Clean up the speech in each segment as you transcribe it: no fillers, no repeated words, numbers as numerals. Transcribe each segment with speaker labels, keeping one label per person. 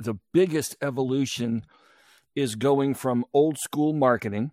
Speaker 1: the biggest evolution is going from old school marketing,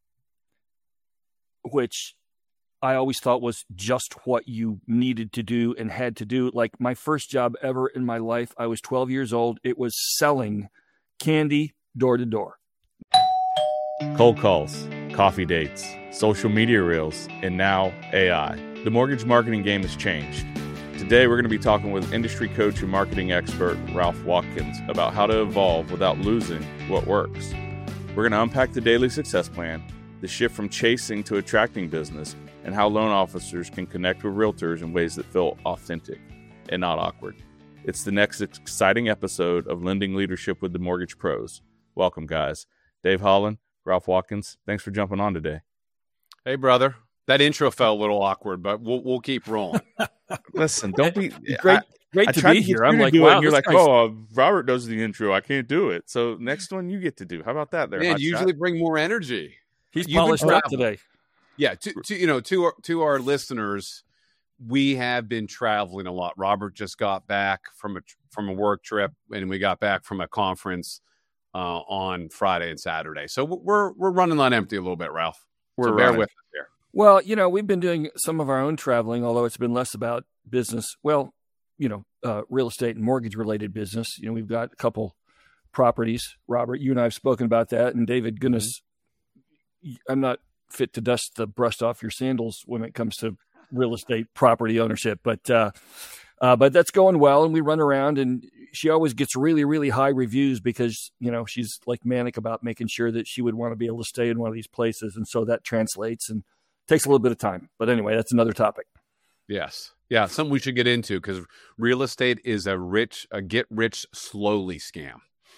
Speaker 1: which I always thought was just what you needed to do and had to do. Like my first job ever in my life, I was 12 years old. It was selling candy door to door.
Speaker 2: Cold calls, coffee dates, social media reels, and now AI. The mortgage marketing game has changed. Today, we're going to be talking with industry coach and marketing expert Ralph Watkins about how to evolve without losing what works. We're going to unpack the daily success plan, the shift from chasing to attracting business, and how loan officers can connect with realtors in ways that feel authentic and not awkward. It's the next exciting episode of Lending Leadership with the Mortgage Pros. Welcome, guys. Dave Holland, Ralph Watkins, thanks for jumping on today.
Speaker 3: Hey, brother. That intro felt a little awkward, but we'll keep rolling.
Speaker 2: Listen, don't be
Speaker 1: great to be here. I'm like, wow,
Speaker 2: and you're like, oh, Robert does the intro. I can't do it. So next one you get to do. How about that? There,
Speaker 3: man. Usually bring more energy.
Speaker 1: He's polished up today.
Speaker 3: Yeah, to our listeners, we have been traveling a lot. Robert just got back from a work trip, and we got back from a conference on Friday and Saturday. So we're running on empty a little bit, Ralph. So bear with us here.
Speaker 1: Well, we've been doing some of our own traveling, although it's been less about business. Well, real estate and mortgage related business. We've got a couple properties. Robert, you and I have spoken about that. And David, goodness, I'm not fit to dust the rust off your sandals when it comes to real estate property ownership, but that's going well. And we run around, and she always gets really, really high reviews because, she's like manic about making sure that she would want to be able to stay in one of these places. And so that translates and takes a little bit of time. But anyway, that's another topic.
Speaker 3: Yes. Yeah. Something we should get into because real estate is a get rich slowly scam.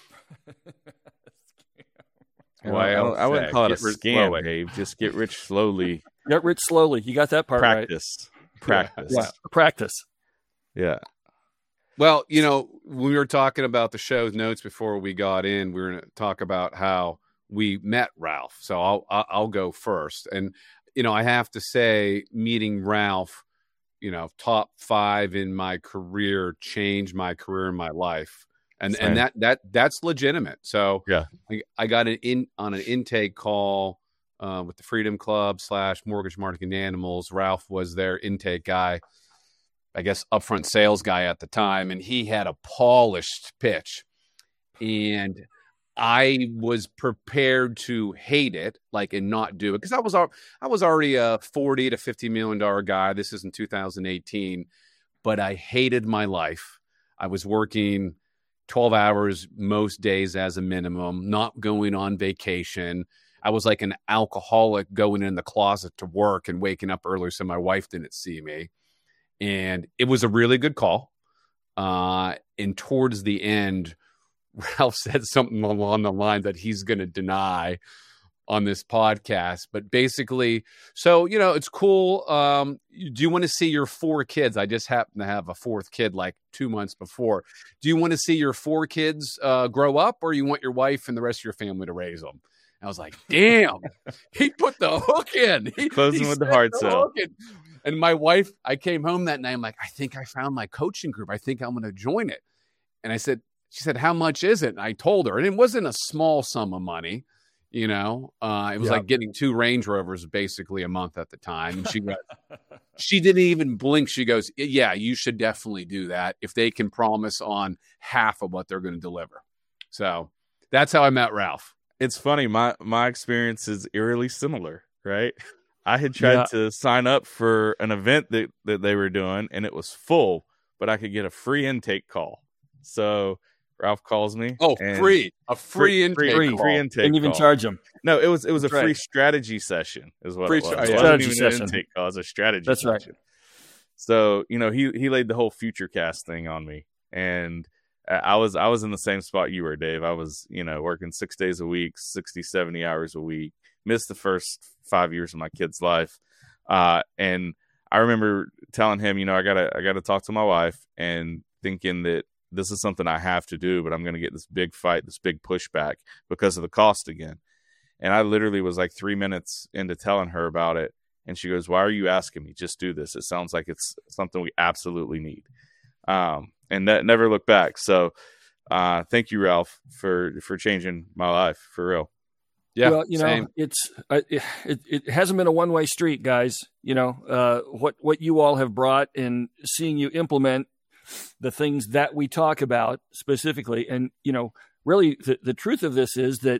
Speaker 2: I wouldn't call it a scam, Dave. Just get rich slowly.
Speaker 1: Get rich slowly. You got that part
Speaker 2: Practice.
Speaker 1: right. Practice.
Speaker 2: Yeah.
Speaker 3: Well, when we were talking about the show's notes before we got in, we were going to talk about how we met Ralph. So I'll go first. And, I have to say, meeting Ralph, top 5 in my career, changed my career and my life. And that's legitimate. So
Speaker 2: yeah,
Speaker 3: I got on an intake call with the Freedom Club / Mortgage Marketing Animals. Ralph was their intake guy, I guess upfront sales guy at the time, and he had a polished pitch. And I was prepared to hate it, and not do it, because I was already a $40 to $50 million guy. This is in 2018, but I hated my life. I was working 12 hours most days as a minimum, not going on vacation. I was like an alcoholic going in the closet to work and waking up early so my wife didn't see me. And it was a really good call. And towards the end, Ralph said something along the line that he's going to deny on this podcast. But basically, so, it's cool. Do you want to see your 4 kids? I just happened to have a 4th kid like 2 months before. Do you want to see your 4 kids grow up, or you want your wife and the rest of your family to raise them? I was like, damn, he put the hook in.
Speaker 2: Closing with the hard sell.
Speaker 3: And my wife, I came home that night. I'm like, I think I found my coaching group. I think I'm going to join it. And she said, how much is it? And I told her, and it wasn't a small sum of money. It was like getting 2 Range Rovers basically a month at the time. And she didn't even blink. She goes, yeah, you should definitely do that if they can promise on half of what they're going to deliver. So that's how I met Ralph.
Speaker 2: It's funny. My experience is eerily similar, right? I had tried to sign up for an event that they were doing, and it was full, but I could get a free intake call. So Ralph calls me.
Speaker 3: Oh, free intake call.
Speaker 2: Free intake.
Speaker 1: Didn't even charge him.
Speaker 2: No, it was a free strategy session is what it was.
Speaker 1: Strategy
Speaker 2: it wasn't even
Speaker 1: session.
Speaker 2: An intake call. It was a strategy
Speaker 1: That's
Speaker 2: session.
Speaker 1: Right.
Speaker 2: So, he laid the whole FutureCast thing on me, and I was in the same spot you were, Dave. I was, working 6 days a week, 60, 70 hours a week, missed the first 5 years of my kid's life. And I remember telling him, I gotta talk to my wife, and thinking that this is something I have to do, but I'm going to get this big fight, this big pushback because of the cost again. And I literally was like 3 minutes into telling her about it. And she goes, why are you asking me? Just do this. It sounds like it's something we absolutely need. And that never looked back. So Thank you, Ralph, for changing my life for real.
Speaker 3: Yeah,
Speaker 1: well,
Speaker 3: same.
Speaker 1: It hasn't been a one-way street, guys. What you all have brought, and seeing you implement the things that we talk about specifically, and really the truth of this is that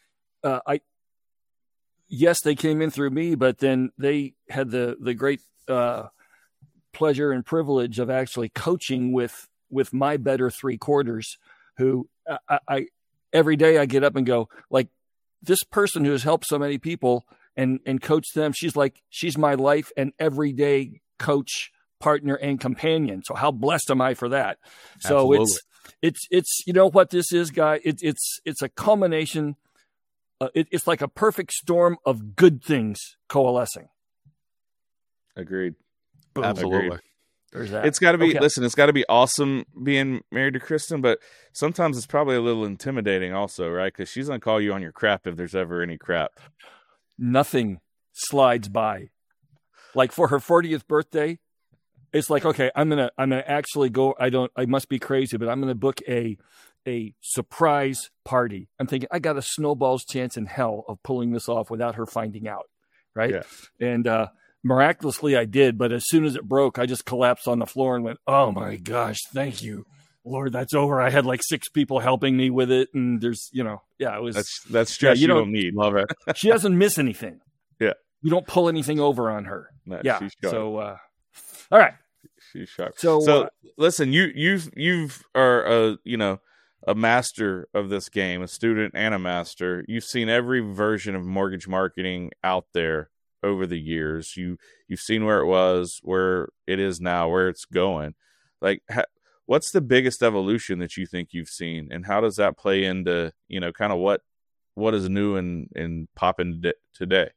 Speaker 1: yes, they came in through me, but then they had the great pleasure and privilege of actually coaching with my better three quarters, who I every day I get up and go, like, this person who has helped so many people and coached them, she's my life and everyday coach, partner, and companion. So how blessed am I for that?
Speaker 3: Absolutely.
Speaker 1: So it's what this is, guy. It's a culmination. It's like a perfect storm of good things coalescing.
Speaker 2: Agreed.
Speaker 1: Boom.
Speaker 3: Absolutely.
Speaker 2: Agreed.
Speaker 1: There's that.
Speaker 2: It's got to be,
Speaker 1: Okay.
Speaker 2: listen, it's got to be awesome being married to Kristen, but sometimes it's probably a little intimidating also, right? Because she's going to call you on your crap if there's ever any crap.
Speaker 1: Nothing slides by. Like for her 40th birthday, it's like, okay, I'm gonna actually go. I must be crazy, but I'm gonna book a surprise party. I'm thinking I got a snowball's chance in hell of pulling this off without her finding out, right?
Speaker 2: Yeah.
Speaker 1: And miraculously, I did. But as soon as it broke, I just collapsed on the floor and went, "Oh my gosh, thank you, Lord, that's over." I had like 6 people helping me with it, and there's, it was.
Speaker 2: That's stress you
Speaker 1: you
Speaker 2: don't need. Love it.
Speaker 1: She doesn't miss anything.
Speaker 2: Yeah.
Speaker 1: You don't pull anything over on her.
Speaker 2: No,
Speaker 1: Yeah.
Speaker 2: she's sharp.
Speaker 1: So, all right.
Speaker 2: She's sharp.
Speaker 1: So,
Speaker 2: listen, you are a master of this game, a student and a master. You've seen every version of mortgage marketing out there over the years. You've seen where it was, where it is now, where it's going. Like, what's the biggest evolution that you think you've seen, and how does that play into kind of what is new and popping today?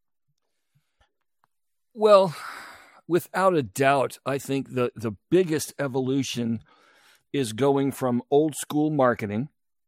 Speaker 1: well, without a doubt, I think the biggest evolution is going from old school marketing,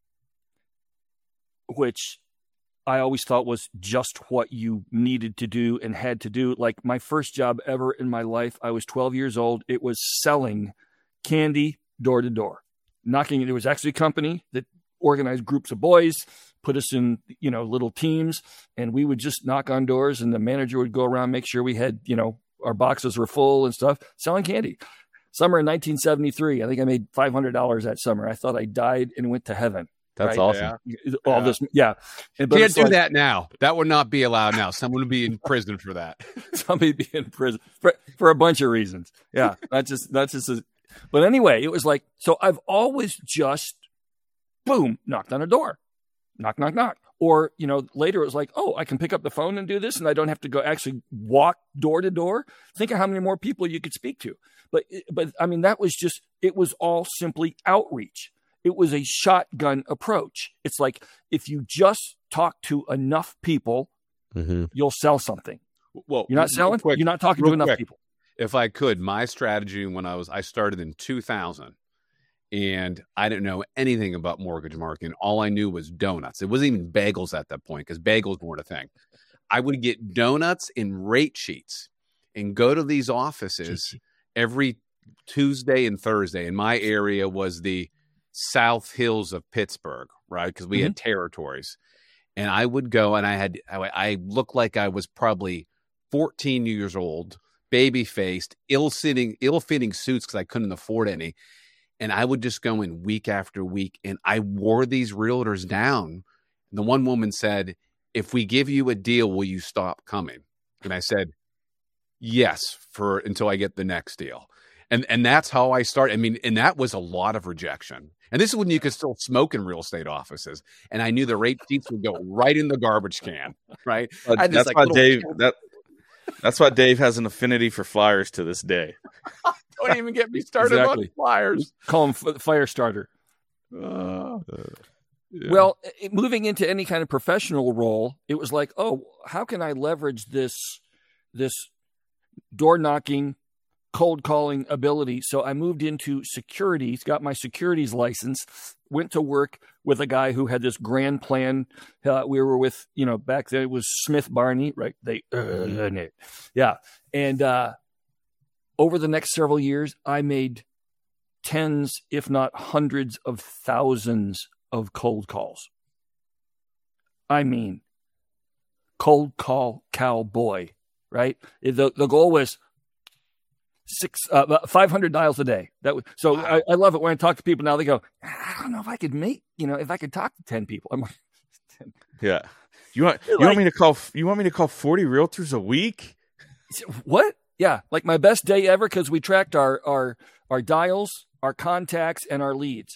Speaker 1: which I always thought was just what you needed to do and had to do. Like my first job ever in my life, I was 12 years old. It was selling candy door to door, knocking. There was actually a company that organized groups of boys, put us in, little teams, and we would just knock on doors, and the manager would go around, make sure we had, our boxes were full and stuff, selling candy. Summer in 1973, I think I made $500 that summer. I thought I died and went to heaven.
Speaker 2: That's
Speaker 1: right?
Speaker 2: awesome.
Speaker 1: All this, yeah. But
Speaker 3: Can't
Speaker 1: it's
Speaker 3: do
Speaker 1: like,
Speaker 3: that now. That would not be allowed now. Someone would be in prison for that.
Speaker 1: Somebody be in prison for a bunch of reasons. Yeah, that's just. But anyway, it was like, so I've always just, boom, knocked on a door, knock, knock, knock. Or, later it was like, oh, I can pick up the phone and do this, and I don't have to go actually walk door to door. Think of how many more people you could speak to. But I mean, that was just, it was all simply outreach. It was a shotgun approach. It's like, if you just talk to enough people, you'll sell something.
Speaker 3: Well,
Speaker 1: You're not selling,
Speaker 3: quick,
Speaker 1: you're not talking to
Speaker 3: real
Speaker 1: enough
Speaker 3: quick.
Speaker 1: people.
Speaker 3: If I could, my strategy when I started in 2000, and I didn't know anything about mortgage marketing. All I knew was donuts. It wasn't even bagels at that point because bagels weren't a thing. I would get donuts and rate sheets and go to these offices every Tuesday and Thursday. And my area was the South Hills of Pittsburgh, right? Because we had territories. And I would go, and I looked like I was probably 14 years old, baby-faced, ill-fitting suits because I couldn't afford any. And I would just go in week after week, and I wore these realtors down. And the one woman said, "If we give you a deal, will you stop coming?" And I said, "Yes, until I get the next deal." And that's how I started. I mean, and that was a lot of rejection. And this is when you could still smoke in real estate offices. And I knew the rate sheets would go right in the garbage can, right?
Speaker 2: That's why Dave has an affinity for flyers to this day.
Speaker 3: Don't even get me started
Speaker 1: Exactly.
Speaker 3: on flyers.
Speaker 1: Call him fire starter.
Speaker 3: Yeah.
Speaker 1: Well, moving into any kind of professional role, it was like, oh, how can I leverage this door knocking, cold calling ability? So I moved into securities, got my securities license, went to work with a guy who had this grand plan. We were with, back then it was Smith Barney, right? Yeah. And over the next several years, I made tens, if not hundreds of thousands of cold calls. I mean, cold call cowboy, right? The goal was 500 dials a day. So wow. I love it when I talk to people now. They go, I don't know if I could if I could talk to 10 people. I'm like, 10.
Speaker 2: Yeah. You want me to call 40 realtors a week?
Speaker 1: What? Yeah, like my best day ever, because we tracked our dials, our contacts, and our leads.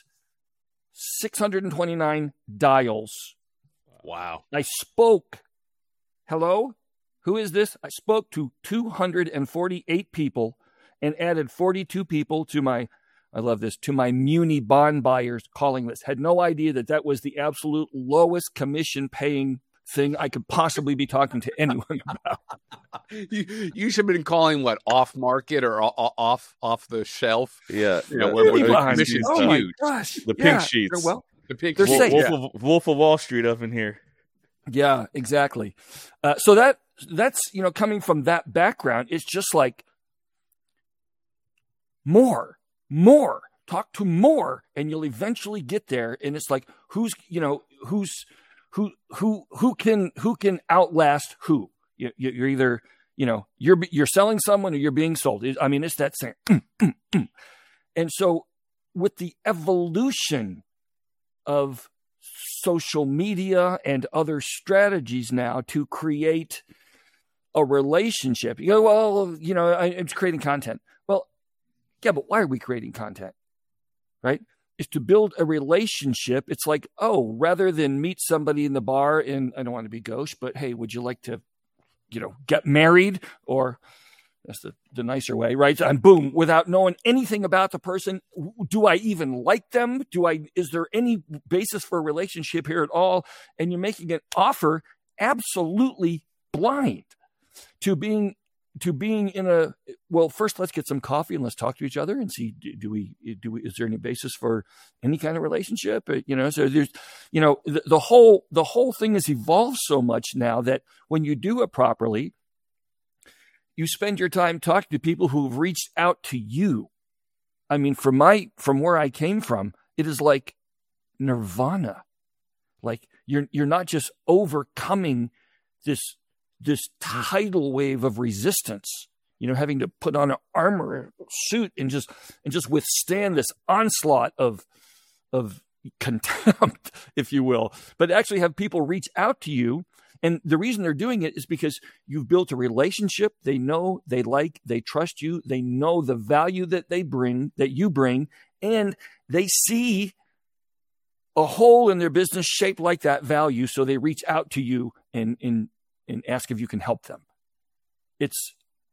Speaker 1: 629 dials.
Speaker 3: Wow.
Speaker 1: I spoke. Hello? Who is this? I spoke to 248 people and added 42 people to my muni bond buyers calling list. Had no idea that was the absolute lowest commission paying thing I could possibly be talking to anyone about.
Speaker 3: You should have been calling off market or off the shelf.
Speaker 2: Yeah.
Speaker 3: Where the commission's huge.
Speaker 1: My gosh.
Speaker 2: The pink sheets.
Speaker 1: They're safe.
Speaker 2: Wolf of Wall Street up in here.
Speaker 1: Yeah, exactly. So that's coming from that background, it's just like more, talk to more, and you'll eventually get there. And it's like, who can outlast who? You're either, you're selling someone or you're being sold. I mean, it's that same. And so with the evolution of social media and other strategies now to create a relationship, I'm creating content. Well, yeah, but why are we creating content? Right? Is to build a relationship. It's like, rather than meet somebody in the bar and I don't want to be gauche, but hey, would you like to, get married? Or that's the nicer way, right? And boom, without knowing anything about the person, do I even like them? Is there any basis for a relationship here at all? And you're making an offer absolutely blind to being in first let's get some coffee and let's talk to each other and see, is there any basis for any kind of relationship? So there's, the whole thing has evolved so much now that when you do it properly, you spend your time talking to people who've reached out to you. I mean, from where I came from, it is like nirvana. Like you're not just overcoming this tidal wave of resistance, having to put on an armor suit and just withstand this onslaught of contempt, if you will, but actually have people reach out to you. And the reason they're doing it is because you've built a relationship. They know, they like, they trust you. They know the value that you bring, and they see a hole in their business shaped like that value. So they reach out to you and ask if you can help them. It's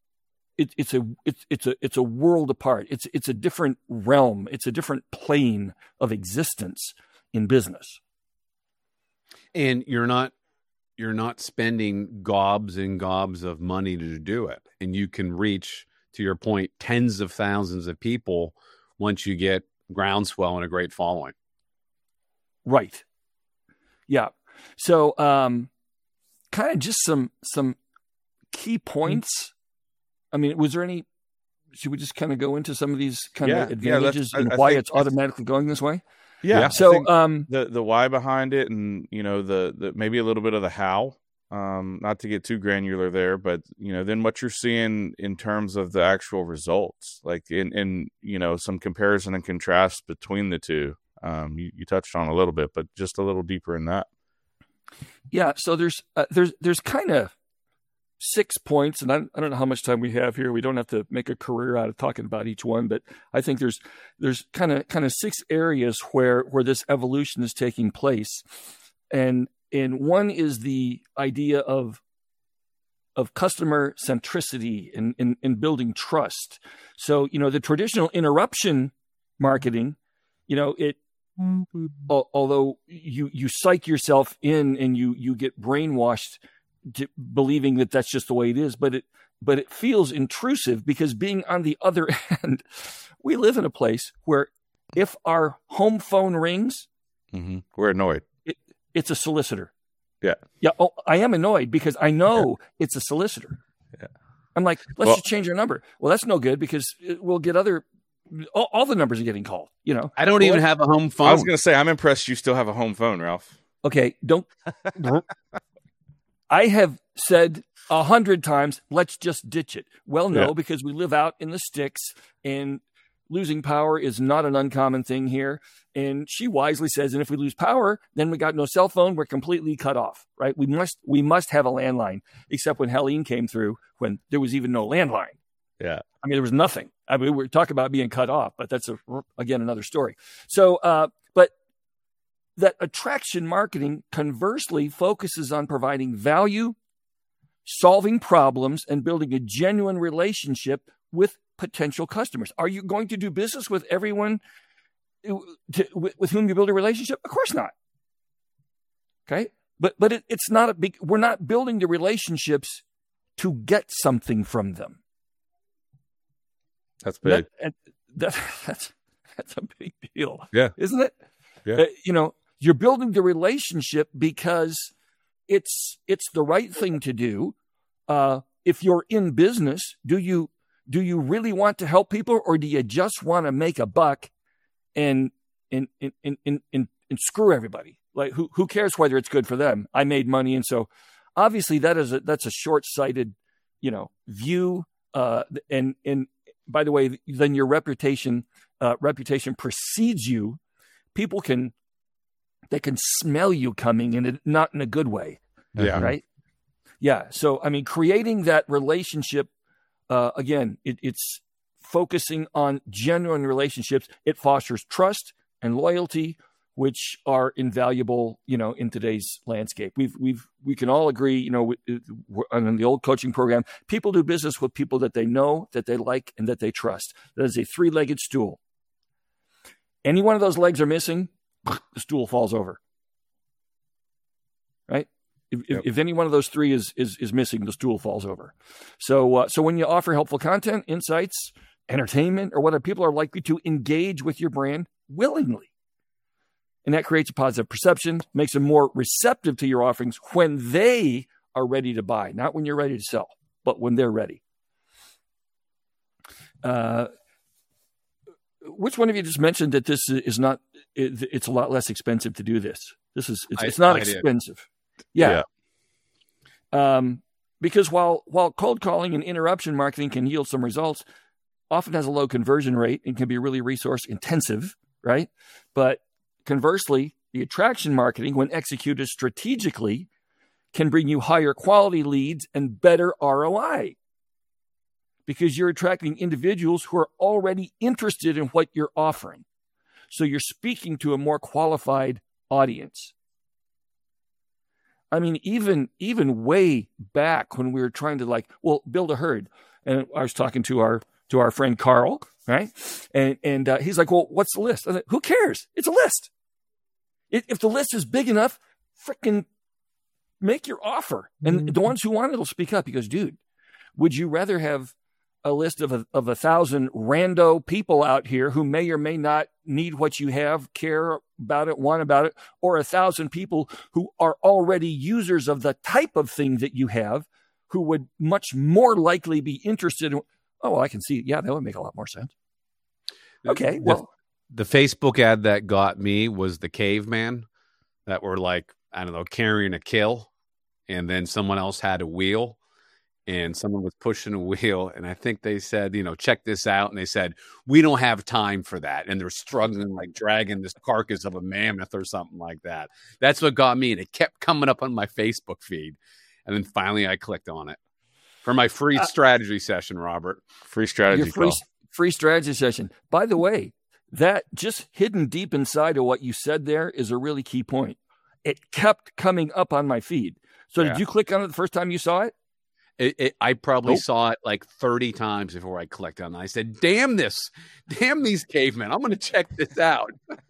Speaker 1: a world apart. It's a different realm. It's a different plane of existence in business.
Speaker 3: And you're not spending gobs and gobs of money to do it. And you can reach, to your point, tens of thousands of people once you get groundswell and a great following.
Speaker 1: Right. Yeah. So, kind of just some key points. I mean, should we just kind of go into some of these kind of advantages and why it's automatically going this way?
Speaker 2: Yeah.
Speaker 1: So
Speaker 2: the why behind it, and the maybe a little bit of the how. Not to get too granular there, but then what you're seeing in terms of the actual results, like in some comparison and contrast between the two. You touched on a little bit, but just a little deeper in that.
Speaker 1: Yeah. So there's kind of 6 points, and I don't know how much time we have here. We don't have to make a career out of talking about each one, but I think there's kind of 6 areas where this evolution is taking place, and one is the idea of customer centricity and building trust. So the traditional interruption marketing, although you psych yourself in and you get brainwashed to believing that that's just the way it is, but it feels intrusive, because being on the other end, we live in a place where if our home phone rings,
Speaker 2: we're annoyed.
Speaker 1: It's a solicitor.
Speaker 2: Yeah.
Speaker 1: Yeah. Oh, I am annoyed because I know it's a solicitor.
Speaker 2: Yeah.
Speaker 1: I'm like, let's just change our number. Well, that's no good, because we'll get other all the numbers are getting called.
Speaker 3: I don't even have a home phone.
Speaker 2: I was going to say, I'm impressed you still have a home phone, Ralph.
Speaker 1: Okay, don't. I have said 100 times, let's just ditch it. Well, no, because we live out in the sticks, and losing power is not an uncommon thing here. And she wisely says, and if we lose power, then we got no cell phone. We're completely cut off, right? We must have a landline, except when Helene came through, when there was even no landline.
Speaker 2: Yeah.
Speaker 1: I mean, there was nothing. I mean, we're talking about being cut off, but that's again another story. So, but that attraction marketing conversely focuses on providing value, solving problems, and building a genuine relationship with potential customers. Are you going to do business with everyone with whom you build a relationship? Of course not. Okay, but it's not a big. We're not building the relationships to get something from them.
Speaker 2: That's big.
Speaker 1: That's a big deal.
Speaker 2: Yeah,
Speaker 1: isn't it?
Speaker 2: Yeah.
Speaker 1: You're building the relationship because it's the right thing to do. If you're in business, do you really want to help people, or do you just want to make a buck and screw everybody? Like who cares whether it's good for them? I made money, and so obviously that's a short-sighted, view. And by the way, then your reputation precedes you. People can smell you coming, and not in a good way.
Speaker 2: Yeah.
Speaker 1: Right. Yeah. So I mean, creating that relationship. Again, it's focusing on genuine relationships. It fosters trust and loyalty, which are invaluable, in today's landscape. We can all agree, on the old coaching program, people do business with people that they know, that they like, and that they trust. That is a three-legged stool. Any one of those legs are missing, the stool falls over. Right? If any one of those three is missing, the stool falls over. So when you offer helpful content, insights, entertainment, or whatever, people are likely to engage with your brand willingly. And that creates a positive perception, makes them more receptive to your offerings when they are ready to buy, not when you're ready to sell, but when they're ready. Which one of you just mentioned that this is not? It's a lot less expensive to do this. It's not expensive. Yeah. Because while cold calling and interruption marketing can yield some results, often has a low conversion rate and can be really resource intensive, right? But conversely, the attraction marketing, when executed strategically, can bring you higher quality leads and better ROI, because you're attracting individuals who are already interested in what you're offering. So you're speaking to a more qualified audience. I mean, even way back when we were trying to build a herd, and I was talking to our friend Carl, right? And he's like, well, what's the list? I was like, who cares? It's a list. If the list is big enough, frickin' make your offer. And the ones who want it will speak up. He goes, dude, would you rather have a list of 1,000 rando people out here who may or may not need what you have, care about it, want about it, or 1,000 people who are already users of the type of thing that you have, who would much more likely be interested in, oh, well, I can see, yeah, that would make a lot more sense. Okay, well.
Speaker 3: The Facebook ad that got me was the caveman that were carrying a kill, and then someone else had a wheel, and someone was pushing a wheel, and I think they said, check this out, and they said, we don't have time for that, and they're struggling, dragging this carcass of a mammoth or something like that. That's what got me, and it kept coming up on my Facebook feed, and then finally I clicked on it for my free strategy session, Robert.
Speaker 2: Free strategy call.
Speaker 1: Free strategy session. By the way, that just hidden deep inside of what you said there is a really key point. It kept coming up on my feed. So did you click on it the first time you saw it?
Speaker 3: I probably saw it 30 times before I clicked on it. I said, damn these cavemen. I'm going to check this out.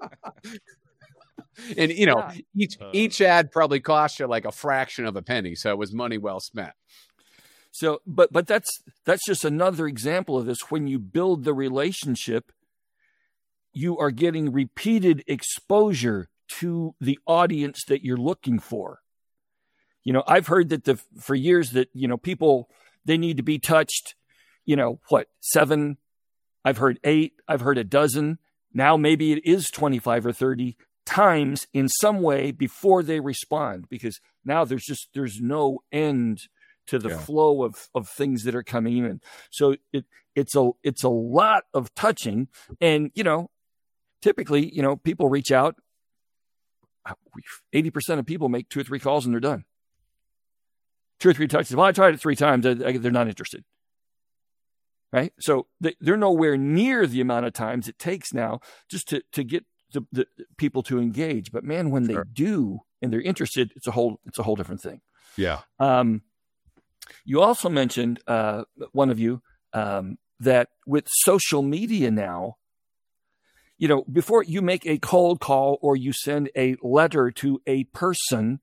Speaker 3: And, each ad probably cost you a fraction of a penny. So it was money well spent.
Speaker 1: So, but that's just another example of this. When you build the relationship, you are getting repeated exposure to the audience that you're looking for. I've heard that for years that, people, they need to be touched, 7 I've heard 8. I've heard a dozen. Now maybe it is 25 or 30 times in some way before they respond, because now there's no end to the flow of things that are coming in. So it's a lot of touching. And, typically, people reach out. 80% of people make 2 or 3 calls and they're done. 2 or 3 touches. Well, I tried it 3 times. They're not interested. Right? So they're nowhere near the amount of times it takes now just to get the people to engage. But man, when they do and they're interested, it's a whole different thing.
Speaker 3: Yeah.
Speaker 1: You also mentioned, one of you, that with social media now, before you make a cold call or you send a letter to a person,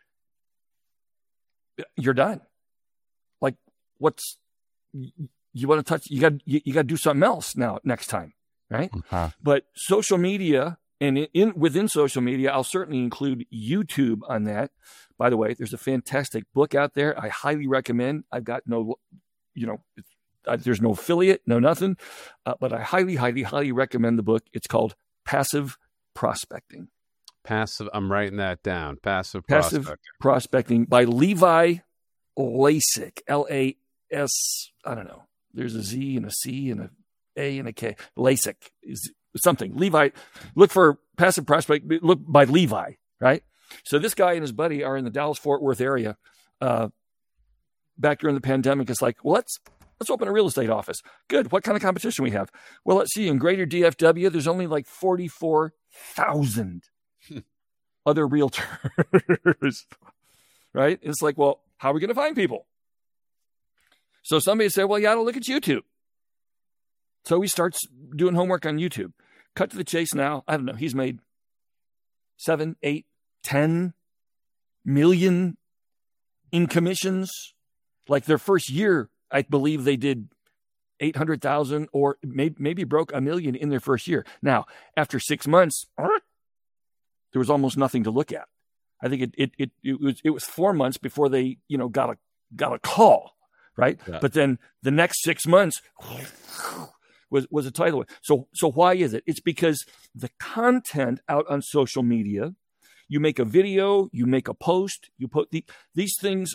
Speaker 1: you're done. Like, you want to touch, you got to do something else now next time, right? Uh-huh. But social media, and within social media, I'll certainly include YouTube on that. By the way, there's a fantastic book out there I highly recommend. I've got no, there's no affiliate, no nothing, but I highly, highly, highly recommend the book. It's called Passive Prospecting.
Speaker 3: I'm writing that down. Passive
Speaker 1: Prospecting by Levi Lasik, L-A-S, I don't know. There's a Z and a C and a A and a K. Lasik is something. Levi, look for Passive Prospect, look by Levi, right? So this guy and his buddy are in the Dallas-Fort Worth area. Back during the pandemic, it's like, well, let's open a real estate office. Good. What kind of competition we have? Well, let's see. In greater DFW, there's only like 44,000 other realtors, right? It's like, well, how are we going to find people? So somebody said, well, you ought to look at YouTube. So he starts doing homework on YouTube. Cut to the chase now. I don't know. He's made 7, 8, 10 million in commissions. Like their first year, I believe they did 800,000 or maybe broke $1 million in their first year. Now, after 6 months, there was almost nothing to look at. I think it was 4 months before they, got a call. Right. Yeah. But then the next 6 months was a title. So why is it? It's because the content out on social media, you make a video, you make a post, you put these things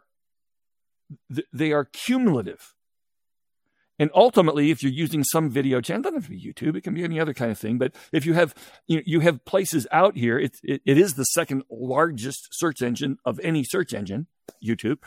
Speaker 1: they are cumulative. And ultimately, if you're using some video channel, it doesn't have to be YouTube, it can be any other kind of thing. But if you have, you have places out here, it is the second largest search engine of any search engine, YouTube.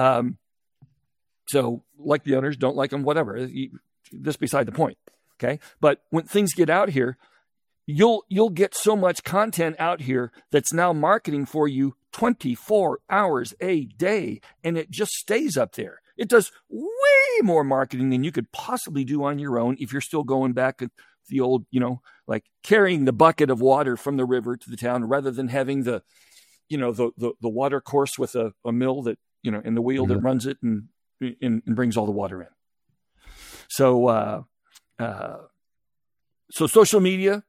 Speaker 1: So like the owners, don't like them, whatever. This beside the point. Okay. But when things get out here, you'll get so much content out here that's now marketing for you 24 hours a day. And it just stays up there. It does way more marketing than you could possibly do on your own if you're still going back to the old, like carrying the bucket of water from the river to the town rather than having the water course with a mill that, and the wheel that runs it and brings all the water in. So social media,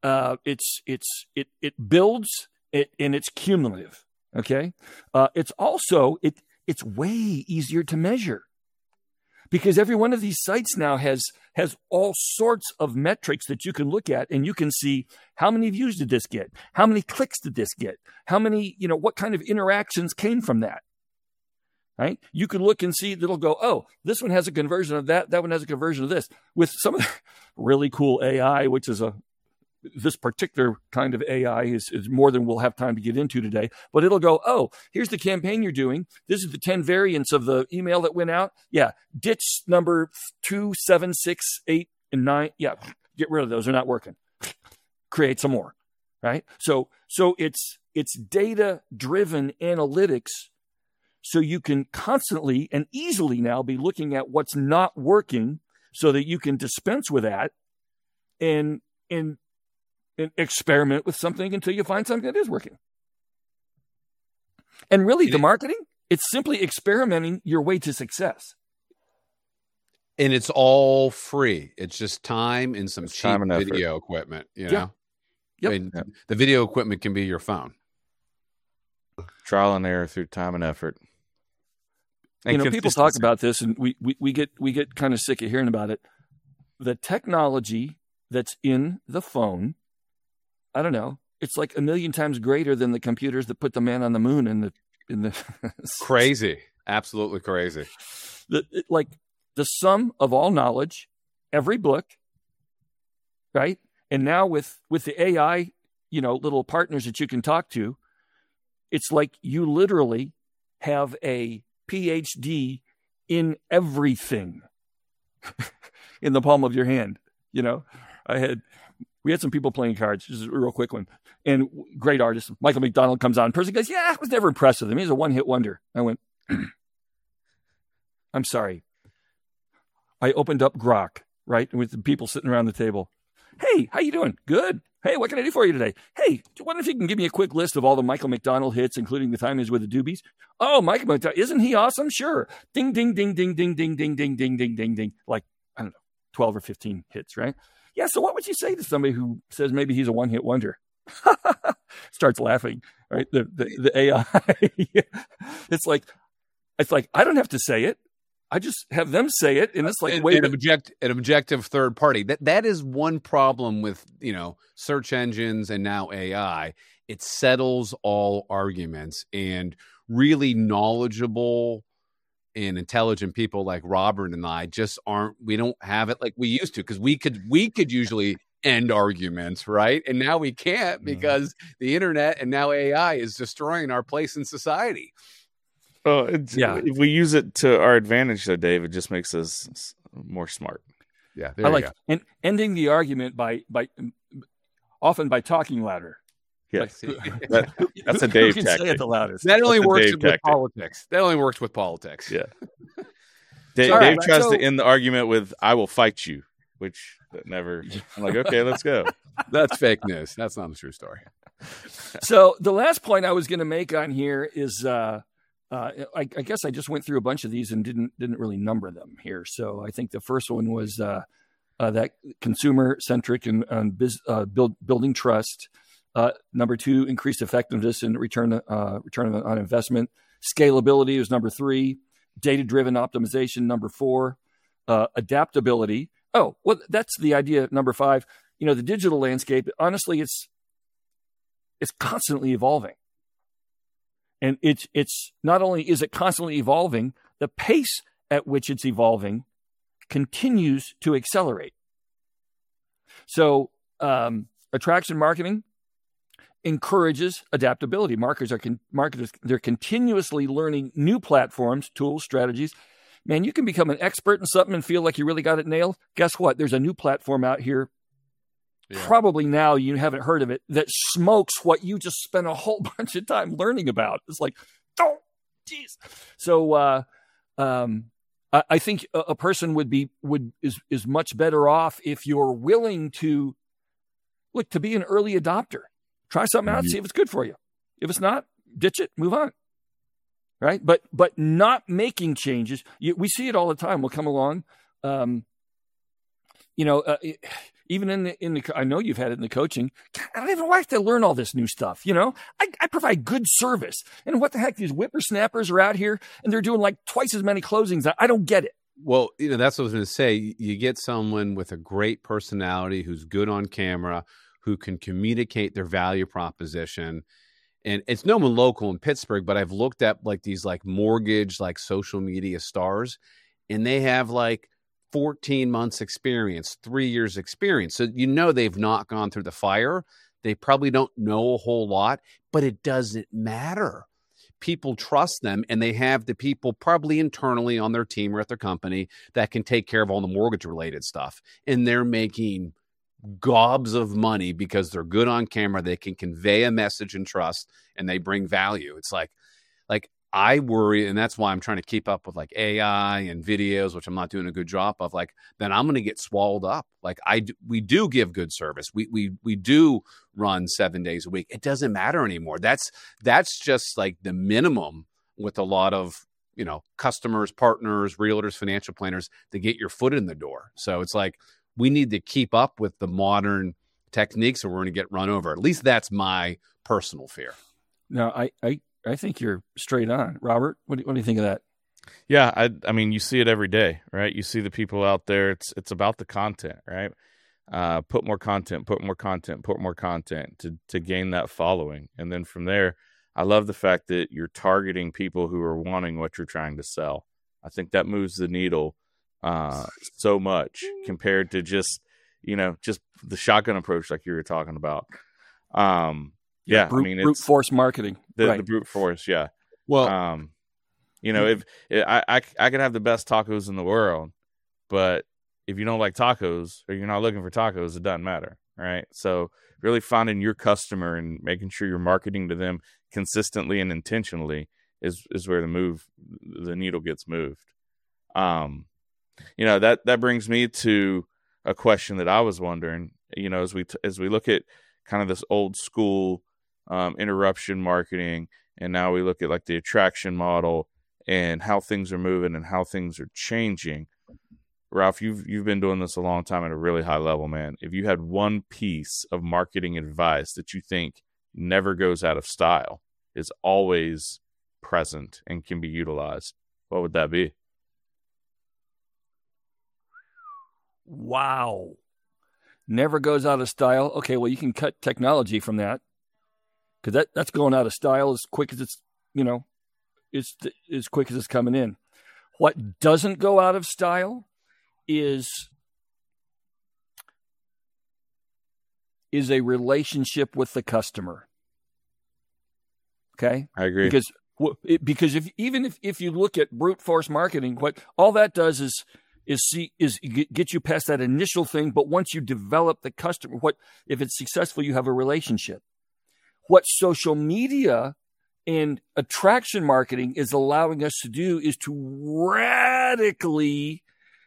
Speaker 1: it builds it and it's cumulative. Okay. It's also, it's way easier to measure because every one of these sites now has all sorts of metrics that you can look at and you can see how many views did this get? How many clicks did this get? How many, what kind of interactions came from that? Right? You can look and see that'll go, oh, this one has a conversion of that. That one has a conversion of this. With some of the really cool AI, which is this particular kind of AI is more than we'll have time to get into today. But it'll go, oh, here's the campaign you're doing. This is the 10 variants of the email that went out. Yeah, ditch number 2, 7, 6, 8, and 9. Yeah, get rid of those. They're not working. Create some more. Right? So it's data-driven analytics. So you can constantly and easily now be looking at what's not working so that you can dispense with that and experiment with something until you find something that is working. And really, the marketing, it's simply experimenting your way to success.
Speaker 3: And it's all free. It's just time and some cheap video equipment,
Speaker 1: Yep.
Speaker 3: I mean, the video equipment can be your phone.
Speaker 2: Trial and error through time and effort.
Speaker 1: And people talk about this, and we get kind of sick of hearing about it. the technology that's in the phone, I don't know, it's like a million times greater than the computers that put the man on the moon in the
Speaker 3: Crazy. Absolutely crazy.
Speaker 1: Like the sum of all knowledge, every book, right? And now with the AI, little partners that you can talk to, it's like you literally have a PhD in everything in the palm of your hand. We had some people playing cards, just a real quick one, and great artist, Michael McDonald comes on. Person goes, yeah, I was never impressed with him. He's a one-hit wonder. I went, I'm sorry. I opened up Grok, right, with the people sitting around the table. Hey, how you doing? Good. Hey, what can I do for you today? Hey, I wonder if you can give me a quick list of all the Michael McDonald hits, including the time he was with the Doobies. Oh, Michael McDonald, isn't he awesome? Sure. Ding, ding, ding, ding, ding, ding, ding, ding, ding, ding, ding, ding. Like, I don't know, 12 or 15 hits, right? Yeah, so what would you say to somebody who says maybe he's a one-hit wonder? Starts laughing, right? The AI. It's like I don't have to say it. I just have them say it, and it's like
Speaker 3: an objective third party. That is one problem with search engines and now AI. It settles all arguments, and really knowledgeable and intelligent people like Robert and I just aren't. We don't have it like we used to, because we could usually end arguments, right? And now we can't, because the internet and now AI is destroying our place in society.
Speaker 2: Oh, if we use it to our advantage, though, Dave, it just makes us more smart.
Speaker 3: Yeah,
Speaker 1: I like and ending the argument by often by talking louder.
Speaker 2: Yes, that's a Dave
Speaker 1: who can
Speaker 2: tactic.
Speaker 1: Say it the loudest.
Speaker 3: That only works with politics. That only works with politics.
Speaker 2: Yeah. Dave tries to end the argument with "I will fight you," which never. I'm like, okay, let's go.
Speaker 3: That's fake news. That's not a true story.
Speaker 1: So the last point I was going to make on here is, I guess I just went through a bunch of these and didn't really number them here. So I think the first one was that consumer centric and building trust. Number 2, increased effectiveness and return on investment. Scalability was number 3. Data-driven optimization, number 4. Adaptability. Oh, well, that's the idea. Number 5. The digital landscape. Honestly, it's constantly evolving, and it's not only is it constantly evolving, the pace at which it's evolving continues to accelerate. So, attraction marketing encourages adaptability. Marketers they're continuously learning new platforms, tools, strategies. Man, you can become an expert in something and feel like you really got it nailed. Guess what? There's a new platform out here. Yeah. Probably now you haven't heard of it, that smokes what you just spent a whole bunch of time learning about. It's like, oh, geez. So I think a person is much better off if you're willing to be an early adopter. Try something out, see if it's good for you. If it's not, ditch it, move on. Right? But not making changes. We see it all the time. We'll come along. Even in the, I know you've had it in the coaching. I don't even like to learn all this new stuff. I provide good service, and what the heck? These whippersnappers are out here, and they're doing like twice as many closings. I don't get it.
Speaker 3: Well, that's what I was going to say. You get someone with a great personality who's good on camera, who can communicate their value proposition. And it's no one local in Pittsburgh, but I've looked at like these like mortgage, like social media stars, and they have like 14 months experience, 3 years experience. So, they've not gone through the fire. They probably don't know a whole lot, but it doesn't matter. People trust them, and they have the people probably internally on their team or at their company that can take care of all the mortgage related stuff. And they're making gobs of money because they're good on camera. They can convey a message and trust, and they bring value. It's like I worry, and that's why I'm trying to keep up with like AI and videos, which I'm not doing a good job of. Like, then I'm going to get swallowed up. Like we do give good service. We do run 7 days a week. It doesn't matter anymore. That's just like the minimum with a lot of customers, partners, realtors, financial planners to get your foot in the door. So it's like we need to keep up with the modern techniques, or we're going to get run over. At least that's my personal fear.
Speaker 1: No, I think you're straight on. Robert, what do you think of that?
Speaker 2: Yeah, I mean, you see it every day, right? You see the people out there. It's about the content, right? Put more content to gain that following, and then from there, I love the fact that you're targeting people who are wanting what you're trying to sell. I think that moves the needle so much compared to just the shotgun approach like you were talking about.
Speaker 1: Brute force marketing,
Speaker 2: the brute force, yeah.
Speaker 3: Well,
Speaker 2: if I could have the best tacos in the world, but if you don't like tacos or you're not looking for tacos, it doesn't matter, right? So really finding your customer and making sure you're marketing to them consistently and intentionally is where the needle gets moved. That brings me to a question that I was wondering, as we look at kind of this old school interruption marketing, and now we look at like the attraction model and how things are moving and how things are changing. Ralph, you've been doing this a long time at a really high level, man. If you had one piece of marketing advice that you think never goes out of style, is always present and can be utilized, what would that be?
Speaker 1: Wow. Never goes out of style. Okay, well, you can cut technology from that, because that's going out of style as quick as it's as quick as it's coming in. What doesn't go out of style is a relationship with the customer. Okay,
Speaker 2: I agree.
Speaker 1: Because if you look at brute force marketing, what all that does is get you past that initial thing. But once you develop the customer, if it's successful, you have a relationship. What social media and attraction marketing is allowing us to do is to radically,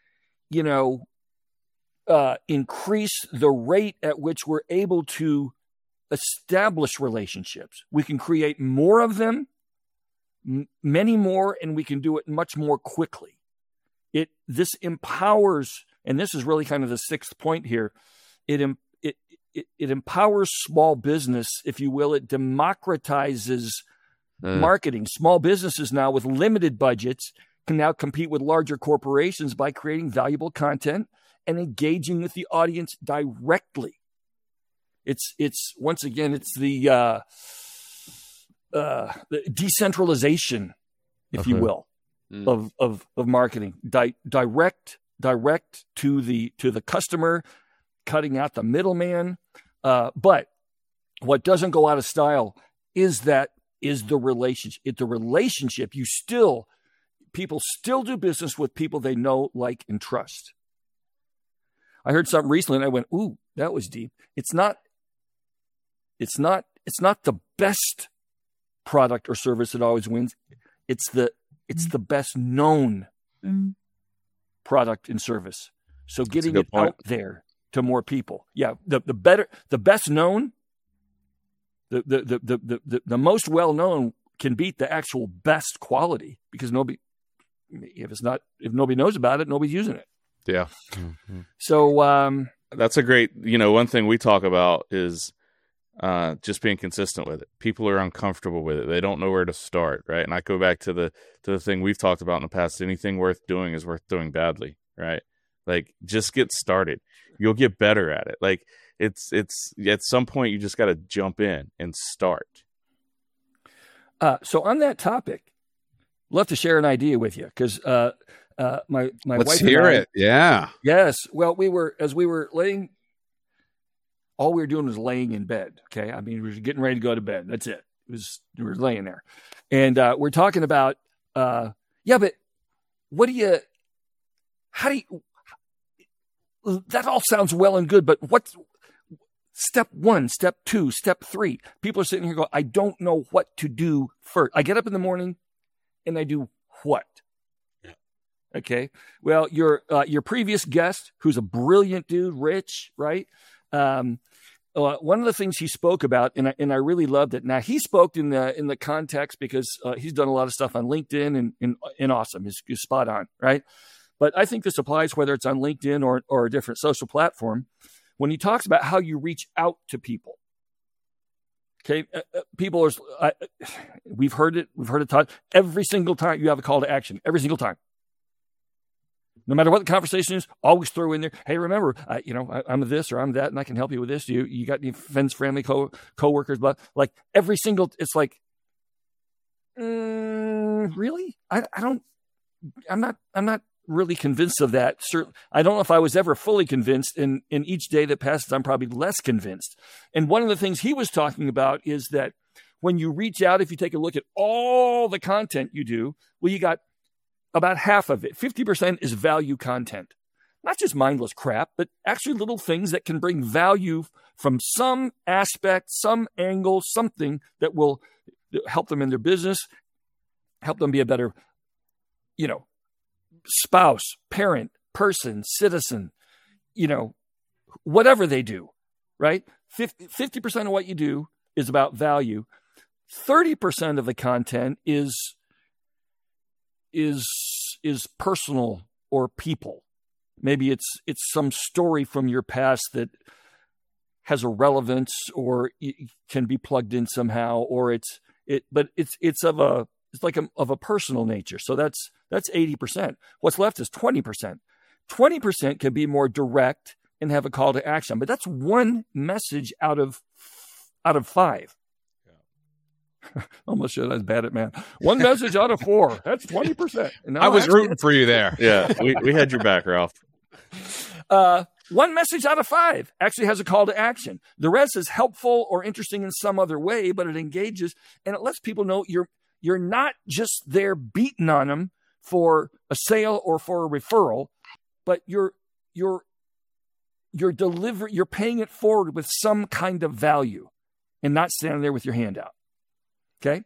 Speaker 1: increase the rate at which we're able to establish relationships. We can create more of them, many more, and we can do it much more quickly. This empowers, and this is really kind of the sixth point here. It empowers small business, if you will. It democratizes marketing. Small businesses now with limited budgets can now compete with larger corporations by creating valuable content and engaging with the audience directly. It's once again, it's the decentralization, if you will, of marketing. Direct to the customer, cutting out the middleman. But what doesn't go out of style is the relationship. It's the relationship. People still do business with people they know, like, and trust. I heard something recently and I went, ooh, that was deep. It's not the best product or service that always wins. It's the best known product and service. So getting it out there to more people. Yeah. The best known, the most well known can beat the actual best quality, because if nobody knows about it, nobody's using it.
Speaker 3: Yeah.
Speaker 1: So
Speaker 2: that's a great, one thing we talk about is just being consistent with it. People are uncomfortable with it. They don't know where to start, right? And I go back to the thing we've talked about in the past. Anything worth doing is worth doing badly, right? Like, just get started. You'll get better at it. Like, it's at some point you just got to jump in and start.
Speaker 1: So on that topic, love to share an idea with you, because my
Speaker 3: Let's
Speaker 1: wife
Speaker 3: hear
Speaker 1: and I,
Speaker 3: it. Yeah.
Speaker 1: Yes. Well, as we were laying, all we were doing was laying in bed. Okay. I mean, we were getting ready to go to bed. That's it. We were laying there, and we're talking about, but that all sounds well and good, but what's step 1, step 2, step 3? People are sitting here going, I don't know what to do first. I get up in the morning and I do what? Yeah. Okay. Well, your previous guest, who's a brilliant dude, Rich, right? One of the things he spoke about, and I really loved it. Now, he spoke in the context because he's done a lot of stuff on LinkedIn and awesome. He's spot on, right? But I think this applies whether it's on LinkedIn or a different social platform. When he talks about how you reach out to people, Okay, people are. We've heard it taught every single time. You have a call to action every single time. No matter what the conversation is, always throw in there, hey, remember, I'm this or I'm that, and I can help you with this. You got any friends, family, co-workers? But like every single, it's like, really? I'm not really convinced of that. Certainly, I don't know if I was ever fully convinced. In each day that passes, I'm probably less convinced. And one of the things he was talking about is that when you reach out, if you take a look at all the content you do, well, you got about half of it, 50% is value content. Not just mindless crap, but actually little things that can bring value from some aspect, some angle, something that will help them in their business, help them be a better, spouse, parent, person, citizen, whatever they do, right? 50% of what you do is about value. 30% of the content is personal or people. Maybe it's some story from your past that has a relevance or can be plugged in somehow, or it's of a personal nature. So that's 80%. What's left is 20%. 20% can be more direct and have a call to action, but that's one message out of 5. Almost said I was bad at math. One message out of 4. That's 20%.
Speaker 3: I was rooting for you there.
Speaker 2: Yeah, we had your back, Ralph.
Speaker 1: One message out of 5 actually has a call to action. The rest is helpful or interesting in some other way, but it engages and it lets people know you're not just there beating on them for a sale or for a referral, but you're paying it forward with some kind of value and not standing there with your hand out. Okay.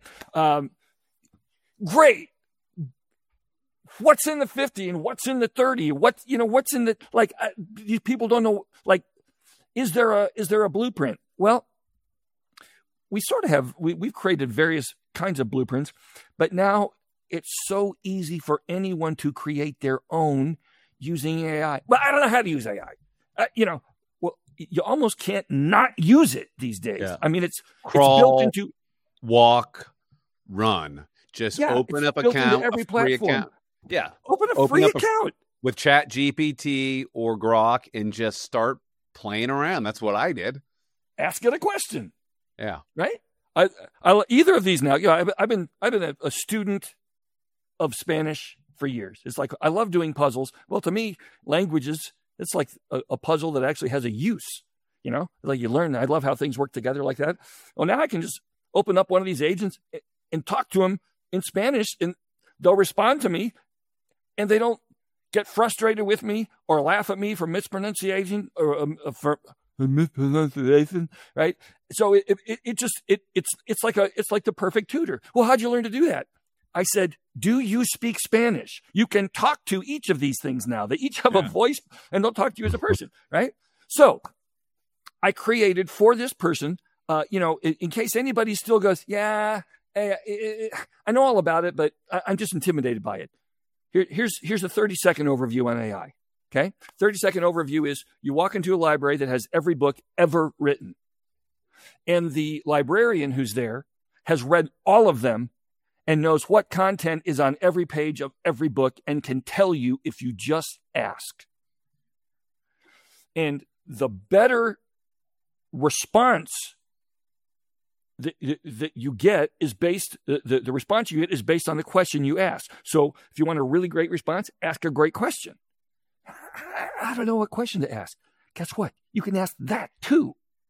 Speaker 1: Great. What's in the 50 and what's in the 30? What's in the, these people don't know, is there a blueprint? Well, we sort of have, we've created various kinds of blueprints, but now it's so easy for anyone to create their own using AI. Well, I don't know how to use AI. You almost can't not use it these days. Yeah. I mean, it's built into
Speaker 3: walk, run. Just open up account,
Speaker 1: every
Speaker 3: free
Speaker 1: account.
Speaker 3: Yeah.
Speaker 1: Open a free account
Speaker 3: with ChatGPT or Grok and just start playing around. That's what I did.
Speaker 1: Ask it a question.
Speaker 3: Yeah.
Speaker 1: Right? I either of these now, I've been a student of Spanish for years. It's like I love doing puzzles. Well, to me, languages, it's like a puzzle that actually has a use. Like you learn. I love how things work together like that. Well, now I can just open up one of these agents and talk to them in Spanish, and they'll respond to me, and they don't get frustrated with me or laugh at me for mispronunciation or for mispronunciation, right? So it's like the perfect tutor. Well, how'd you learn to do that? I said, do you speak Spanish? You can talk to each of these things now. They each have a voice, and they'll talk to you as a person, right? So I created for this person, in case anybody still goes, I know all about it, but I'm just intimidated by it. Here's a 30-second overview on AI. Okay. 30-second overview is you walk into a library that has every book ever written. And the librarian who's there has read all of them and knows what content is on every page of every book and can tell you if you just ask. And the better response that you get is based, the response you get is based on the question you ask. So if you want a really great response, ask a great question. I don't know what question to ask. Guess what? You can ask that too.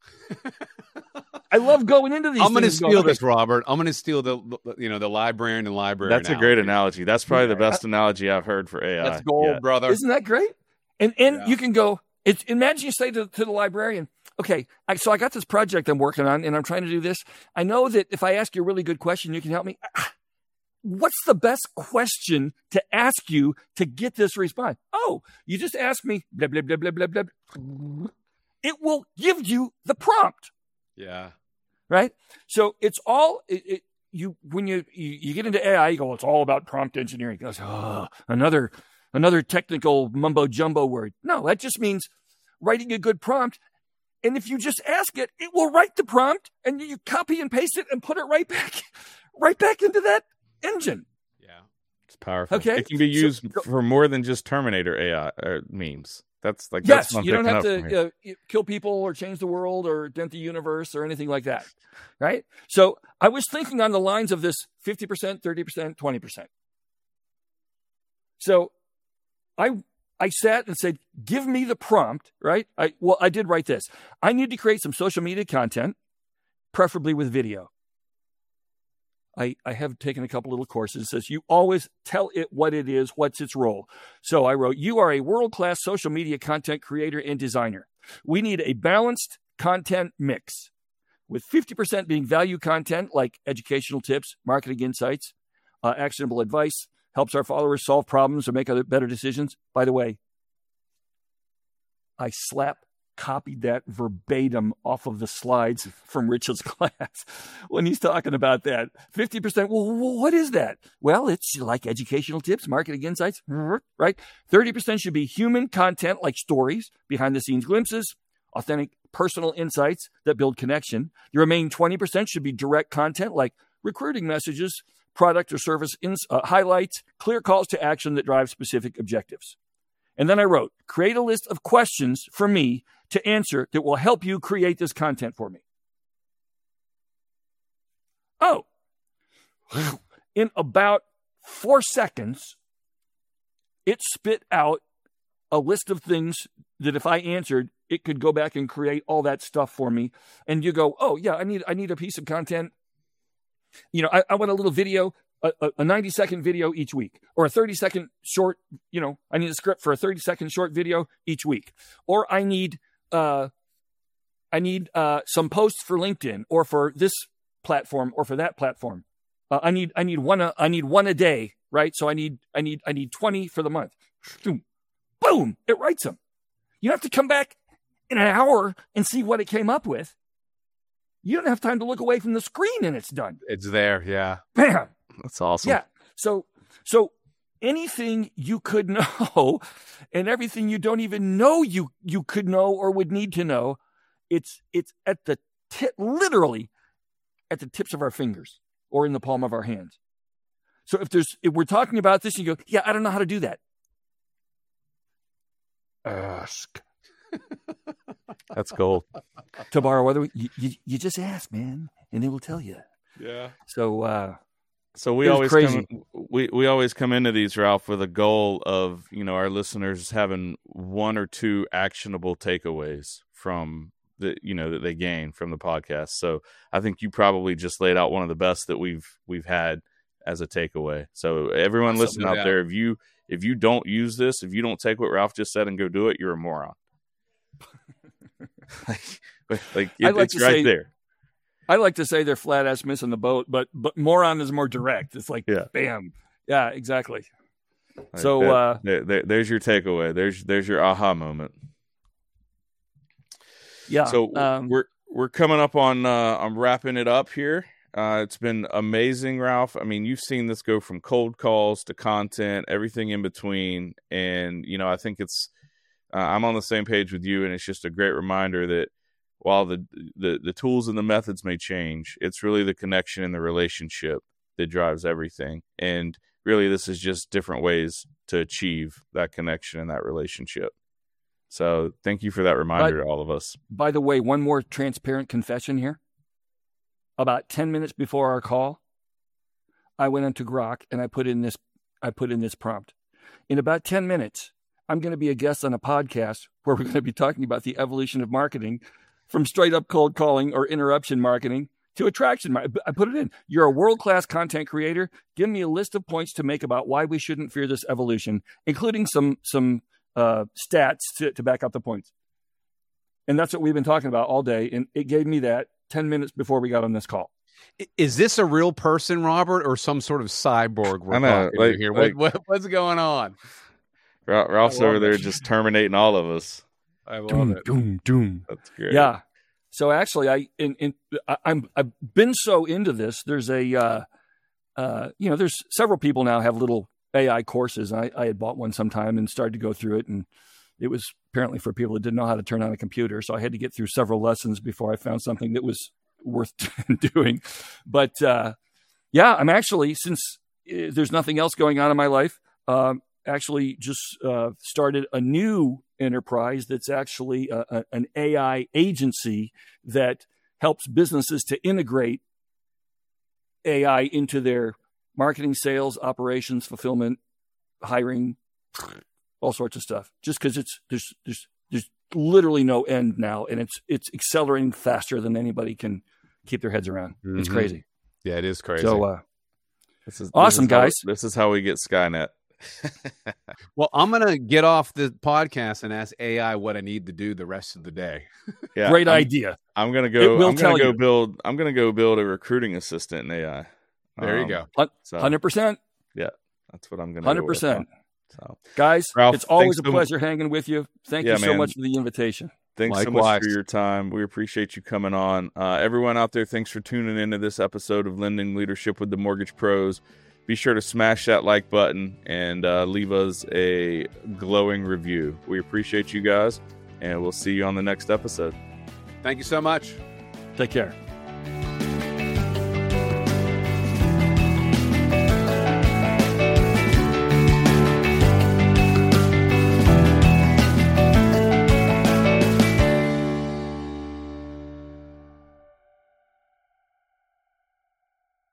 Speaker 1: I love going into these.
Speaker 3: I'm going to steal this, Robert. I'm going to steal the librarian and library.
Speaker 2: That's
Speaker 3: analogy.
Speaker 2: A great analogy. That's probably the best analogy I've heard for AI.
Speaker 3: That's gold, brother.
Speaker 1: Isn't that great? And you can go. Imagine you say to the librarian, okay, so I got this project I'm working on, and I'm trying to do this. I know that if I ask you a really good question, you can help me. What's the best question to ask you to get this response? Oh, you just ask me, blah, blah, blah, blah, blah, blah. It will give you the prompt.
Speaker 3: Yeah.
Speaker 1: Right? So it's all, when you get into AI, you go, it's all about prompt engineering. It goes, another technical mumbo jumbo word. No, that just means writing a good prompt. And if you just ask it, it will write the prompt, and you copy and paste it and put it right back into that engine.
Speaker 3: Yeah,
Speaker 2: it's powerful.
Speaker 1: Okay,
Speaker 2: it can be used for more than just Terminator AI or memes. That's like
Speaker 1: yes,
Speaker 2: that's
Speaker 1: you don't have to kill people or change the world or dent the universe or anything like that, right? So I was thinking on the lines of this 50%, 30%, 20%. So I sat and said, give me the prompt, right? I did write this. I need to create some social media content, preferably with video. I have taken a couple little courses. It says you always tell it what it is, what's its role. So I wrote, you are a world-class social media content creator and designer. We need a balanced content mix, with 50% being value content like educational tips, marketing insights, actionable advice, helps our followers solve problems or make other better decisions. By the way, I copied that verbatim off of the slides from Richard's class when he's talking about that. 50%, well, what is that? Well, it's like educational tips, marketing insights, right? 30% should be human content like stories, behind-the-scenes glimpses, authentic personal insights that build connection. The remaining 20% should be direct content like recruiting messages, product or service highlights, clear calls to action that drive specific objectives. And then I wrote, create a list of questions for me to answer that will help you create this content for me. Oh, in about 4 seconds, it spit out a list of things that if I answered, it could go back and create all that stuff for me. And you go, oh yeah, I need a piece of content. You know, I want a little video, a 90-second video each week, or a 30-second short, I need a script for a 30-second short video each week. Or I need some posts for LinkedIn or for this platform or for that platform. I need one a day, right? So I need 20 for the month. Boom, it writes them. You don't have to come back in an hour and see what it came up with. You don't have time to look away from the screen and it's done.
Speaker 3: It's there, yeah.
Speaker 1: Bam.
Speaker 2: That's awesome.
Speaker 1: Yeah. So anything you could know and everything you don't even know you could know or would need to know, it's at the literally at the tips of our fingers or in the palm of our hands. So if we're talking about this and you go, yeah, I don't know how to do that. Ask.
Speaker 2: That's gold.
Speaker 1: To borrow whether you just ask, man, and they will tell you.
Speaker 3: Yeah.
Speaker 2: So we always we always come into these, Ralph, with a goal of our listeners having one or two actionable takeaways from that they gain from the podcast. So I think you probably just laid out one of the best that we've had as a takeaway. So everyone listening out there, if you don't use this, if you don't take what Ralph just said and go do it, you're a moron. It's right there.
Speaker 1: I like to say they're flat ass missing the boat, but moron is more direct. It's like, bam. Yeah, exactly. So
Speaker 2: there's your takeaway. There's your aha moment.
Speaker 1: Yeah.
Speaker 2: So we're coming up on I'm wrapping it up here. It's been amazing, Ralph. I mean, you've seen this go from cold calls to content, everything in between, and I think it's I'm on the same page with you, and it's just a great reminder that while the tools and the methods may change, it's really the connection and the relationship that drives everything. And really, this is just different ways to achieve that connection and that relationship. So thank you for that reminder to all of us. By
Speaker 1: the way, one more transparent confession here. About 10 minutes before our call, I went into Grok and I put in this prompt. In about 10 minutes, I'm going to be a guest on a podcast where we're going to be talking about the evolution of marketing from straight up cold calling or interruption marketing to attraction. I put it in. You're a world-class content creator. Give me a list of points to make about why we shouldn't fear this evolution, including some stats to back up the points. And that's what we've been talking about all day. And it gave me that 10 minutes before we got on this call.
Speaker 3: Is this a real person, Robert, or some sort of cyborg we're talking here? What's going on?
Speaker 2: Ralph's over there just terminating all of us.
Speaker 3: I love it.
Speaker 1: Doom.
Speaker 2: That's great.
Speaker 1: Yeah. So actually, I've been so into this. There's there's several people now have little AI courses. I had bought one sometime and started to go through it, and it was apparently for people that didn't know how to turn on a computer. So I had to get through several lessons before I found something that was worth doing. But I'm actually, since there's nothing else going on in my life, actually just started a new enterprise that's actually an AI agency that helps businesses to integrate AI into their marketing, sales, operations, fulfillment, hiring, all sorts of stuff. Just because there's literally no end now, and it's accelerating faster than anybody can keep their heads around. Mm-hmm. It's crazy.
Speaker 3: Yeah, it is crazy.
Speaker 1: So awesome, guys.
Speaker 2: This is how we get Skynet.
Speaker 3: Well, I'm gonna get off the podcast and ask AI what I need to do the rest of the day.
Speaker 1: Yeah, great idea.
Speaker 2: I'm gonna go build a recruiting assistant in AI.
Speaker 3: There you go.
Speaker 1: 100%.
Speaker 2: Yeah, that's what I'm gonna
Speaker 1: 100%.
Speaker 2: So,
Speaker 1: guys,
Speaker 2: Ralph,
Speaker 1: it's always a pleasure hanging with you. Thank you so
Speaker 2: man.
Speaker 1: much for the invitation.
Speaker 2: Thanks so much for your time. We appreciate you coming on. Everyone out there, thanks for tuning into this episode of Lending Leadership with the Mortgage Pros. Be sure to smash that like button and leave us a glowing review. We appreciate you guys, and we'll see you on the next episode.
Speaker 3: Thank you so much.
Speaker 1: Take care.